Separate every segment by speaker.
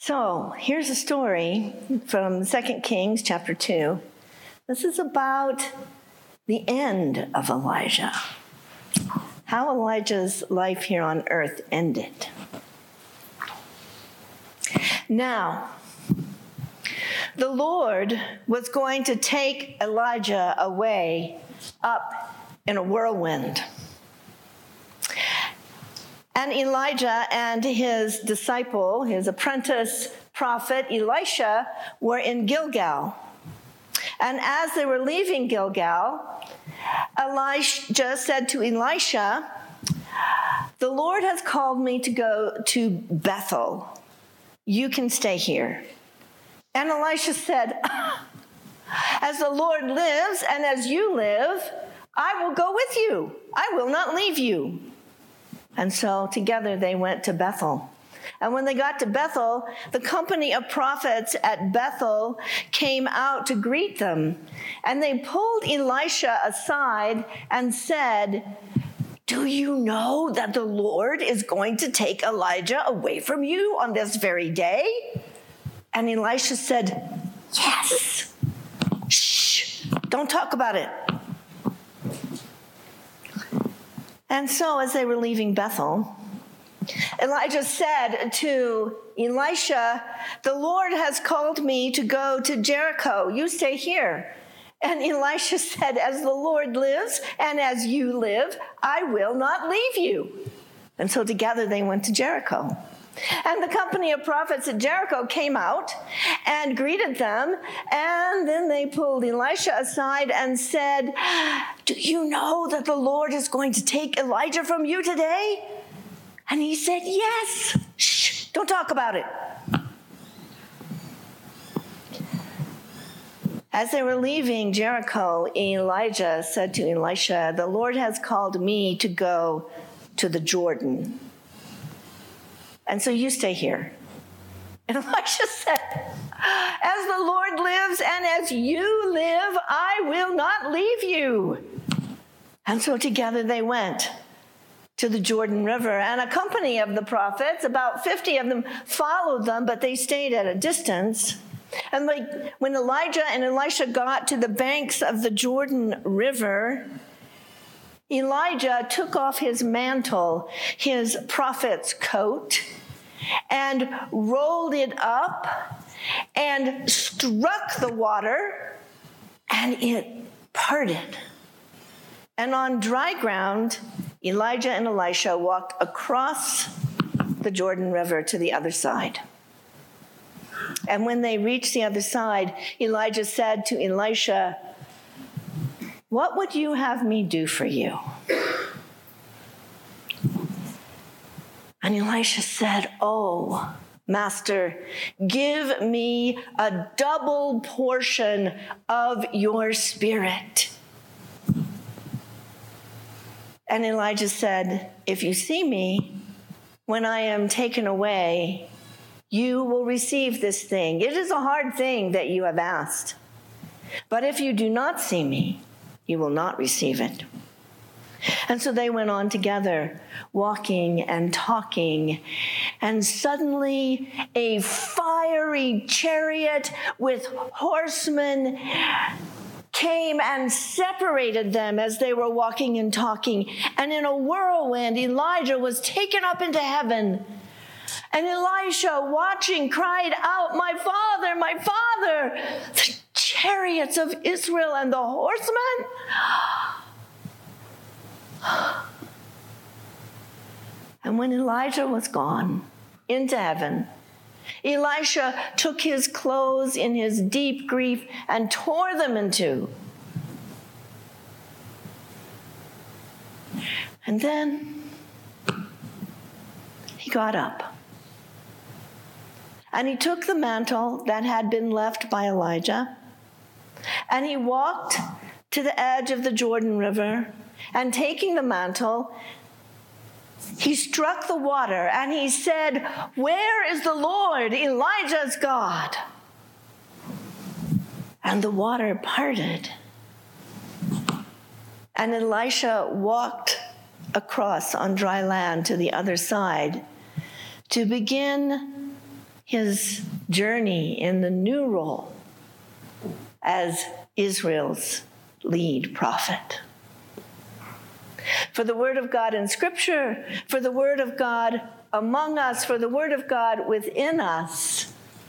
Speaker 1: So here's a story from 2 Kings chapter 2. This is about the end of Elijah, how Elijah's life here on earth ended. Now, the Lord was going to take Elijah away up in a whirlwind. And Elijah and his disciple, his apprentice prophet Elisha, were in Gilgal. And as they were leaving Gilgal, Elijah said to Elisha, "The Lord has called me to go to Bethel. You can stay here." And Elisha said, "As the Lord lives and as you live, I will go with you. I will not leave you." And so together they went to Bethel. And when they got to Bethel, the company of prophets at Bethel came out to greet them. And they pulled Elisha aside and said, "Do you know that the Lord is going to take Elijah away from you on this very day?" And Elisha said, "Yes. Shh, don't talk about it." And so as they were leaving Bethel, Elijah said to Elisha, "The Lord has called me to go to Jericho. You stay here." And Elisha said, "As the Lord lives and as you live, I will not leave you." And so together they went to Jericho. And the company of prophets at Jericho came out and greeted them. And then they pulled Elisha aside and said, "Do you know that the Lord is going to take Elijah from you today?" And he said, "Yes. Shh, don't talk about it." As they were leaving Jericho, Elijah said to Elisha, "The Lord has called me to go to the Jordan. And so you stay here." And Elisha said, "As the Lord lives and as you live, I will not leave you." And so together they went to the Jordan River, and a company of the prophets, about 50 of them, followed them, but they stayed at a distance. And when Elijah and Elisha got to the banks of the Jordan River, Elijah took off his mantle, his prophet's coat, and rolled it up and struck the water, and it parted. And on dry ground, Elijah and Elisha walked across the Jordan River to the other side. And when they reached the other side, Elijah said to Elisha, "What would you have me do for you?" And Elisha said, "Oh, Master, give me a double portion of your spirit." And Elijah said, "If you see me when I am taken away, you will receive this thing. It is a hard thing that you have asked. But if you do not see me, you will not receive it." And so they went on together, walking and talking, and suddenly a fiery chariot with horsemen came and separated them as they were walking and talking. And in a whirlwind, Elijah was taken up into heaven. And Elisha, watching, cried out, "My father, my father, the chariots of Israel and the horsemen!" And when Elijah was gone into heaven, Elisha took his clothes in his deep grief and tore them in two. And then he got up. And he took the mantle that had been left by Elijah, and he walked to the edge of the Jordan River, and taking the mantle, he struck the water, and he said, "Where is the Lord, Elijah's God?" And the water parted. And Elisha walked across on dry land to the other side to begin his journey in the new role as Israel's lead prophet. For the word of God in Scripture, for the word of God among us, for the word of God within us.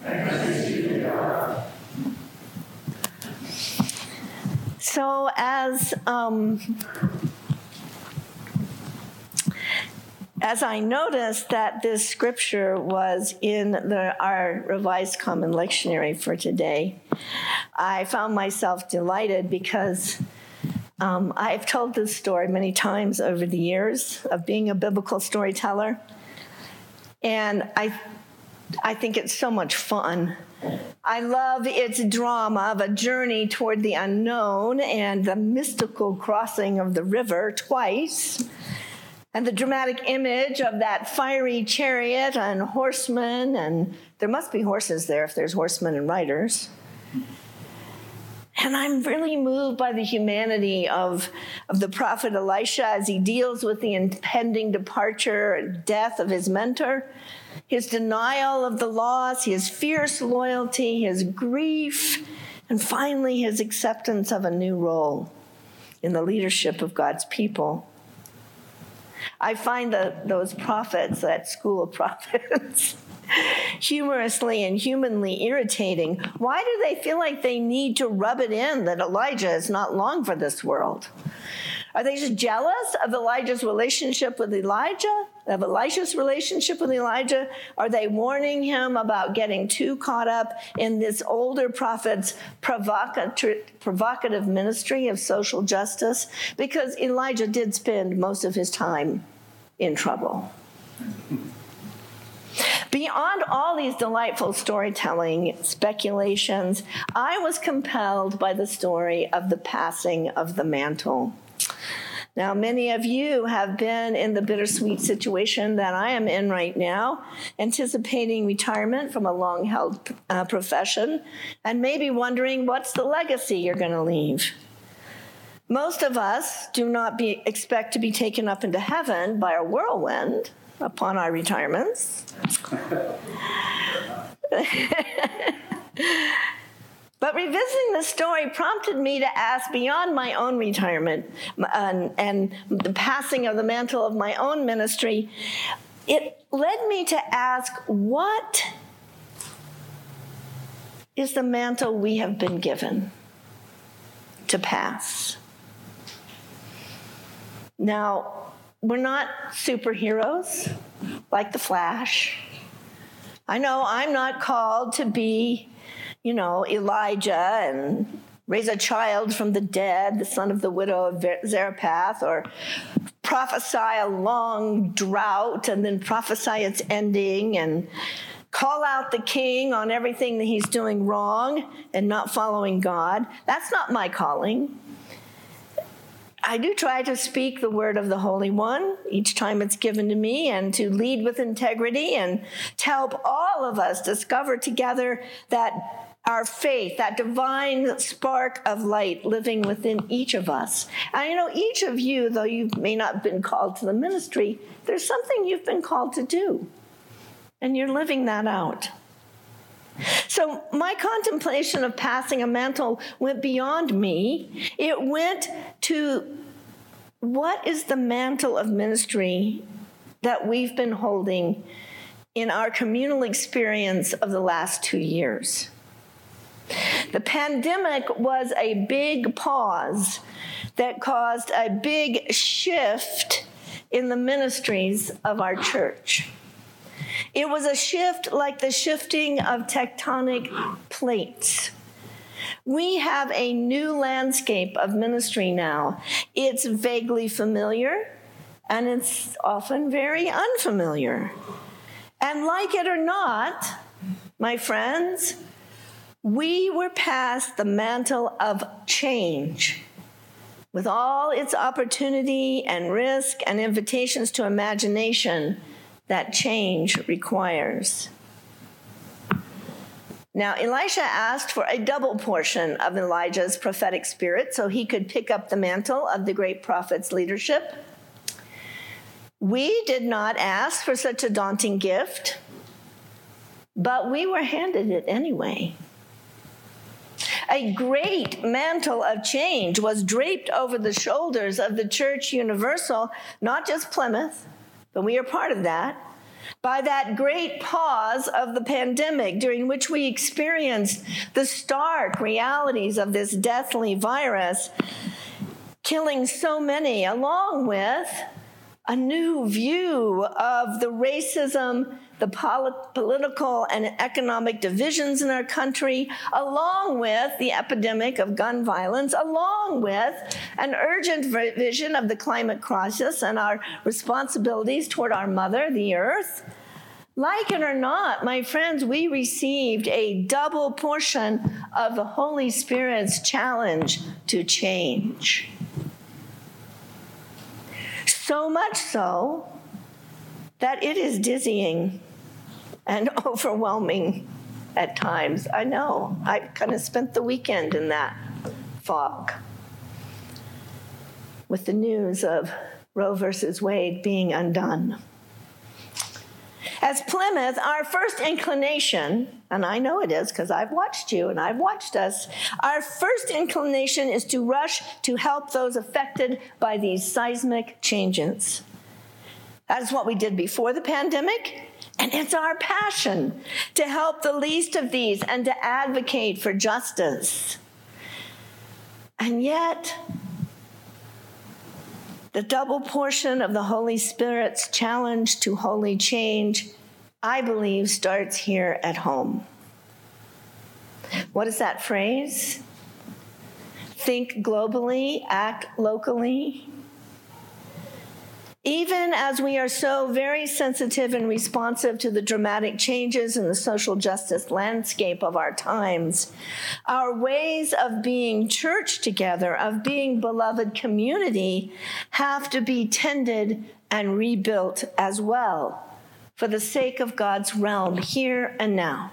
Speaker 1: So as I noticed that this scripture was in our Revised Common Lectionary for today, I found myself delighted because I've told this story many times over the years of being a biblical storyteller, and I think it's so much fun. I love its drama of a journey toward the unknown and the mystical crossing of the river twice, and the dramatic image of that fiery chariot and horsemen, and there must be horses there if there's horsemen and riders. And I'm really moved by the humanity of the prophet Elisha as he deals with the impending departure and death of his mentor, his denial of the loss, his fierce loyalty, his grief, and finally his acceptance of a new role in the leadership of God's people. I find those prophets, that school of prophets, humorously and humanly irritating. Why do they feel like they need to rub it in that Elijah is not long for this world? Are they just jealous of Elijah's relationship with Elijah, of Elisha's relationship with Elijah? Are they warning him about getting too caught up in this older prophet's provocative ministry of social justice? Because Elijah did spend most of his time in trouble. Beyond all these delightful storytelling speculations, I was compelled by the story of the passing of the mantle. Now, many of you have been in the bittersweet situation that I am in right now, anticipating retirement from a long-held profession, and maybe wondering what's the legacy you're going to leave. Most of us do not expect to be taken up into heaven by a whirlwind upon our retirements. But revisiting the story prompted me to ask beyond my own retirement and the passing of the mantle of my own ministry. It led me to ask, what is the mantle we have been given to pass? Now, we're not superheroes like the Flash. I know I'm not called to be, Elijah and raise a child from the dead, the son of the widow of Zarephath, or prophesy a long drought and then prophesy its ending and call out the king on everything that he's doing wrong and not following God. That's not my calling. I do try to speak the word of the Holy One each time it's given to me, and to lead with integrity and to help all of us discover together that our faith, that divine spark of light living within each of us. And each of you, though you may not have been called to the ministry, there's something you've been called to do, and you're living that out. So my contemplation of passing a mantle went beyond me. It went to, what is the mantle of ministry that we've been holding in our communal experience of the last 2 years? The pandemic was a big pause that caused a big shift in the ministries of our church. It was a shift like the shifting of tectonic plates. We have a new landscape of ministry now. It's vaguely familiar, and it's often very unfamiliar. And like it or not, my friends, we were past the mantle of change, with all its opportunity and risk and invitations to imagination that change requires. Now, Elisha asked for a double portion of Elijah's prophetic spirit so he could pick up the mantle of the great prophet's leadership. We did not ask for such a daunting gift. but we were handed it anyway. A great mantle of change was draped over the shoulders of the Church Universal, not just Plymouth, but we are part of that, by that great pause of the pandemic during which we experienced the stark realities of this deathly virus, killing so many, along with a new view of the racism, the political and economic divisions in our country, along with the epidemic of gun violence, along with an urgent vision of the climate crisis and our responsibilities toward our mother, the earth. Like it or not, my friends, we received a double portion of the Holy Spirit's challenge to change. So much so that it is dizzying and overwhelming at times. I know. I kind of spent the weekend in that fog with the news of Roe versus Wade being undone. As Plymouth, our first inclination, and I know it is because I've watched you and I've watched us, our first inclination is to rush to help those affected by these seismic changes. That is what we did before the pandemic, and it's our passion to help the least of these and to advocate for justice. And yet, the double portion of the Holy Spirit's challenge to holy change, I believe, starts here at home. What is that phrase? Think globally, act locally. Even as we are so very sensitive and responsive to the dramatic changes in the social justice landscape of our times, our ways of being church together, of being beloved community, have to be tended and rebuilt as well for the sake of God's realm here and now.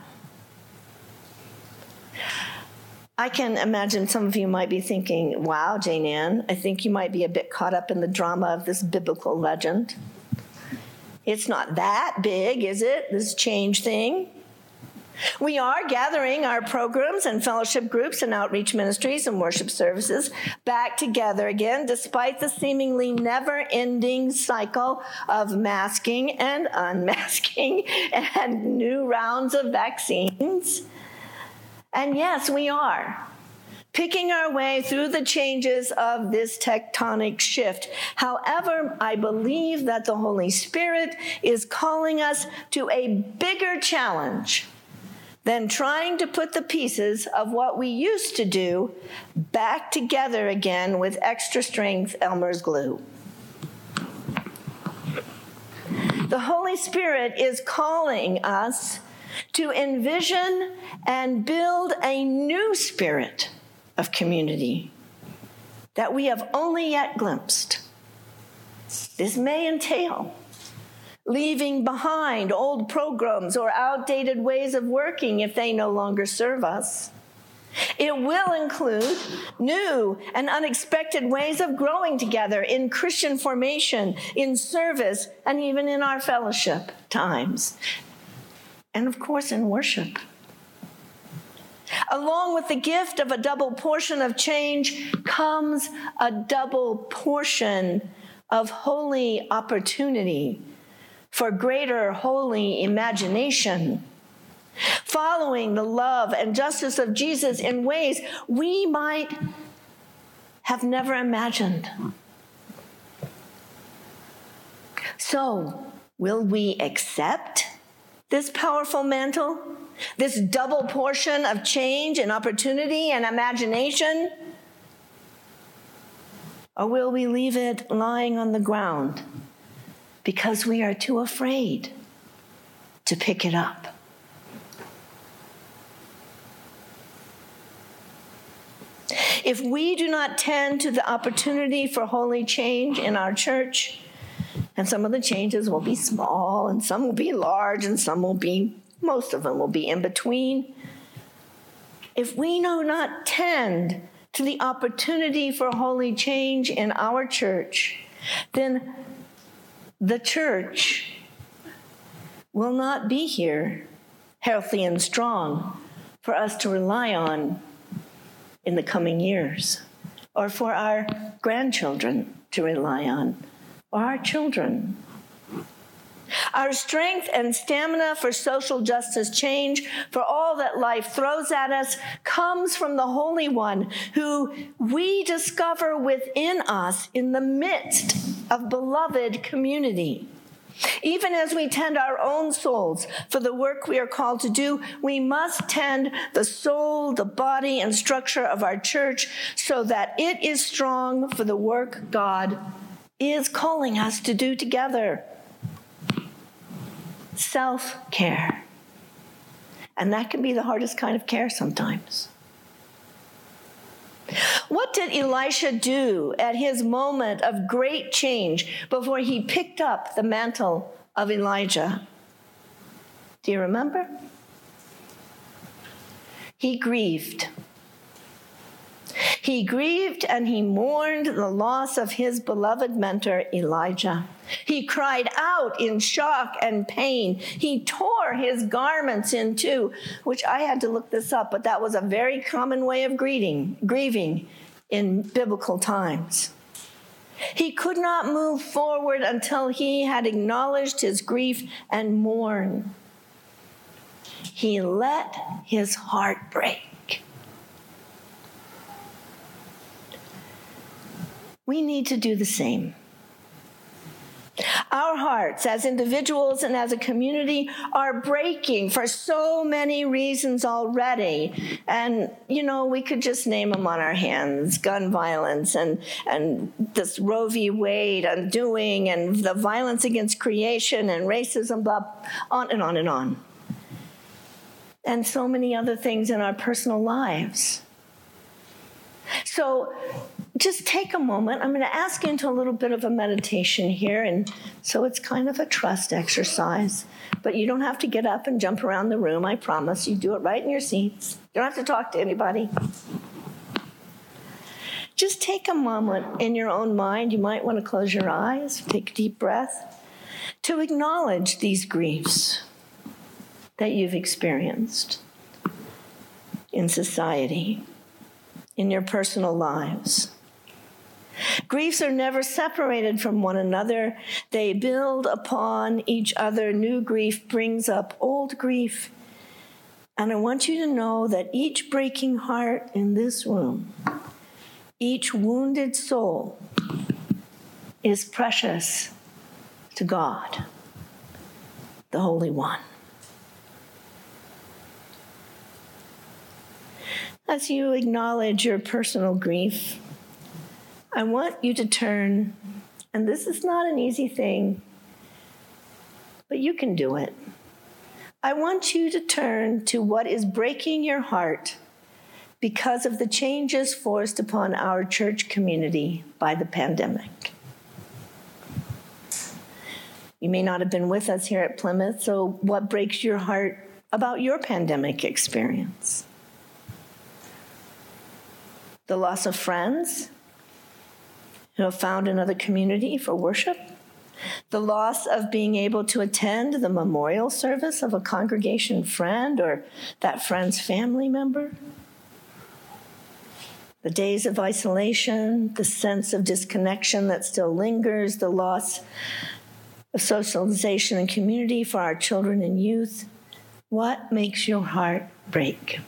Speaker 1: I can imagine some of you might be thinking, wow, Jane Ann, I think you might be a bit caught up in the drama of this biblical legend. It's not that big, is it, this change thing? We are gathering our programs and fellowship groups and outreach ministries and worship services back together again, despite the seemingly never-ending cycle of masking and unmasking and new rounds of vaccines. And yes, we are picking our way through the changes of this tectonic shift. However, I believe that the Holy Spirit is calling us to a bigger challenge than trying to put the pieces of what we used to do back together again with extra strength Elmer's glue. The Holy Spirit is calling us to envision and build a new spirit of community that we have only yet glimpsed. This may entail leaving behind old programs or outdated ways of working if they no longer serve us. It will include new and unexpected ways of growing together in Christian formation, in service, and even in our fellowship times. And of course, in worship. Along with the gift of a double portion of change comes a double portion of holy opportunity for greater holy imagination, following the love and justice of Jesus in ways we might have never imagined. So, will we accept this powerful mantle, this double portion of change and opportunity and imagination? Or will we leave it lying on the ground because we are too afraid to pick it up? If we do not tend to the opportunity for holy change in our church, and some of the changes will be small, and some will be large, and most of them will be in between. If we do not tend to the opportunity for holy change in our church, then the church will not be here healthy and strong for us to rely on in the coming years, or for our grandchildren to rely on, or our children. Our strength and stamina for social justice change, for all that life throws at us, comes from the Holy One, who we discover within us in the midst of beloved community. Even as we tend our own souls for the work we are called to do, we must tend the soul, the body, and structure of our church so that it is strong for the work God is calling us to do together. Self-care. And that can be the hardest kind of care sometimes. What did Elisha do at his moment of great change before he picked up the mantle of Elijah? Do you remember? He grieved. He grieved and he mourned the loss of his beloved mentor, Elijah. He cried out in shock and pain. He tore his garments in two, which I had to look this up, but that was a very common way of grieving in biblical times. He could not move forward until he had acknowledged his grief and mourned. He let his heart break. We need to do the same. Our hearts as individuals and as a community are breaking for so many reasons already. And, we could just name them on our hands: gun violence and this Roe v. Wade undoing and the violence against creation and racism, blah, on and on and on. And so many other things in our personal lives. So just take a moment. I'm going to ask you into a little bit of a meditation here. And so it's kind of a trust exercise. But you don't have to get up and jump around the room, I promise. You do it right in your seats. You don't have to talk to anybody. Just take a moment in your own mind. You might want to close your eyes, take a deep breath, to acknowledge these griefs that you've experienced in society, in your personal lives. Griefs are never separated from one another. They build upon each other. New grief brings up old grief. And I want you to know that each breaking heart in this room, each wounded soul, is precious to God, the Holy One. As you acknowledge your personal grief, I want you to turn, and this is not an easy thing, but you can do it. I want you to turn to what is breaking your heart because of the changes forced upon our church community by the pandemic. You may not have been with us here at Plymouth, so what breaks your heart about your pandemic experience? The loss of friends who have found another community for worship, the loss of being able to attend the memorial service of a congregation friend or that friend's family member, the days of isolation, the sense of disconnection that still lingers, the loss of socialization and community for our children and youth. What makes your heart break?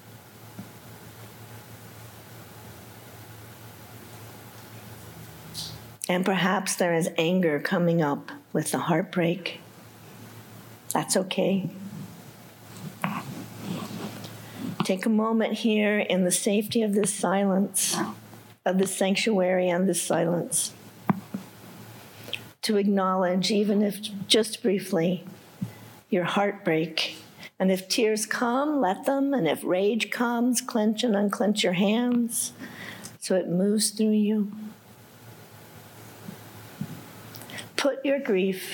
Speaker 1: And perhaps there is anger coming up with the heartbreak. That's okay. Take a moment here in the safety of this silence, of this sanctuary and this silence, to acknowledge, even if just briefly, your heartbreak. And if tears come, let them. And if rage comes, clench and unclench your hands so it moves through you. Put your grief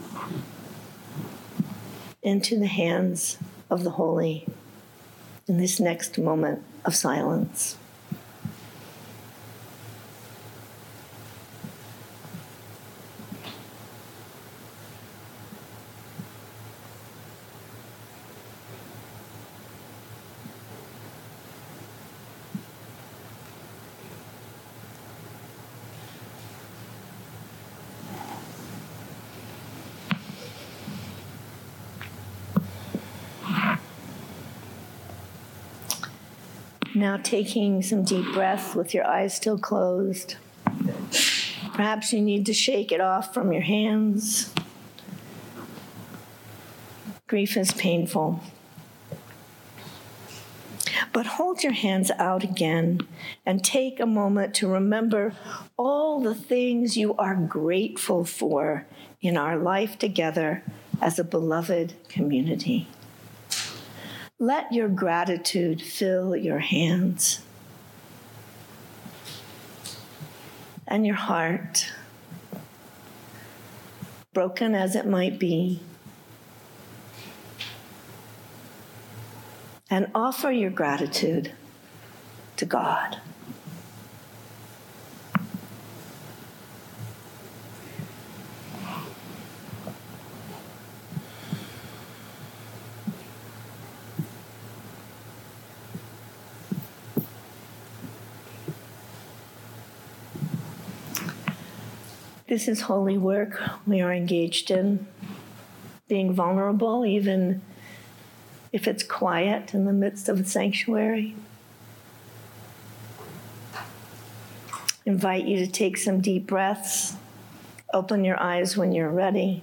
Speaker 1: into the hands of the holy in this next moment of silence. Now taking some deep breaths with your eyes still closed. Perhaps you need to shake it off from your hands. Grief is painful. But hold your hands out again and take a moment to remember all the things you are grateful for in our life together as a beloved community. Let your gratitude fill your hands and your heart, broken as it might be. And offer your gratitude to God. This is holy work we are engaged in, being vulnerable, even if it's quiet in the midst of a sanctuary. Invite you to take some deep breaths. Open your eyes when you're ready.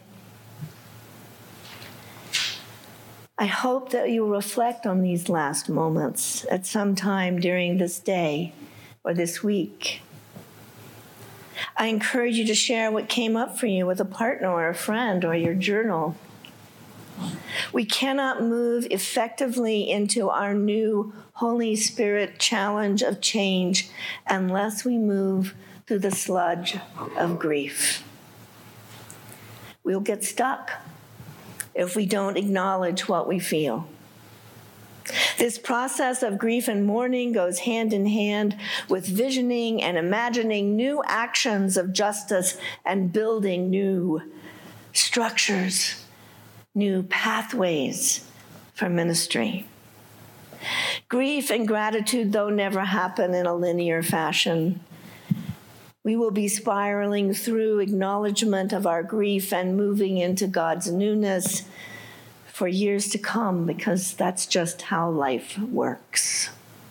Speaker 1: I hope that you reflect on these last moments at some time during this day or this week. I encourage you to share what came up for you with a partner or a friend or your journal. We cannot move effectively into our new Holy Spirit challenge of change unless we move through the sludge of grief. We'll get stuck if we don't acknowledge what we feel. This process of grief and mourning goes hand in hand with visioning and imagining new actions of justice and building new structures, new pathways for ministry. Grief and gratitude, though, never happen in a linear fashion. We will be spiraling through acknowledgement of our grief and moving into God's newness for years to come, because that's just how life works.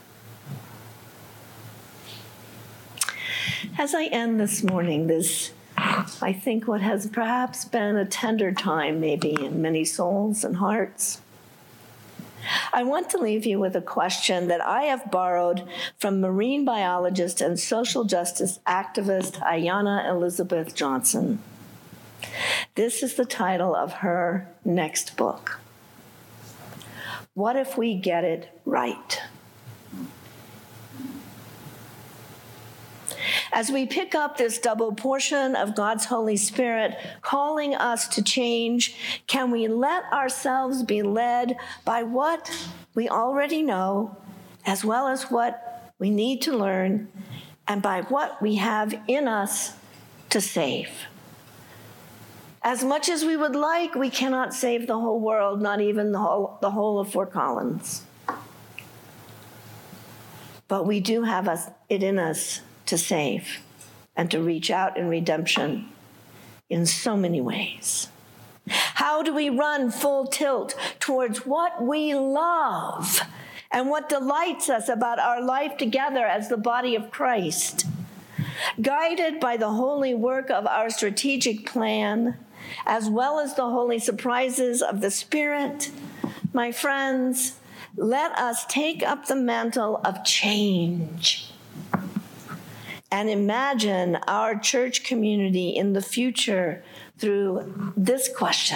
Speaker 1: As I end this morning, I think what has perhaps been a tender time maybe in many souls and hearts, I want to leave you with a question that I have borrowed from marine biologist and social justice activist Ayanna Elizabeth Johnson. This is the title of her next book. What if we get it right? As we pick up this double portion of God's Holy Spirit calling us to change, can we let ourselves be led by what we already know, as well as what we need to learn, and by what we have in us to save? As much as we would like, we cannot save the whole world, not even the whole of Fort Collins. But we do have it in us to save and to reach out in redemption in so many ways. How do we run full tilt towards what we love and what delights us about our life together as the body of Christ? Guided by the holy work of our strategic plan, as well as the holy surprises of the Spirit, my friends, let us take up the mantle of change and imagine our church community in the future through this question: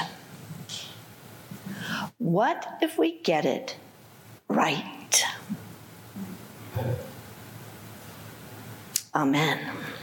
Speaker 1: what if we get it right? Amen.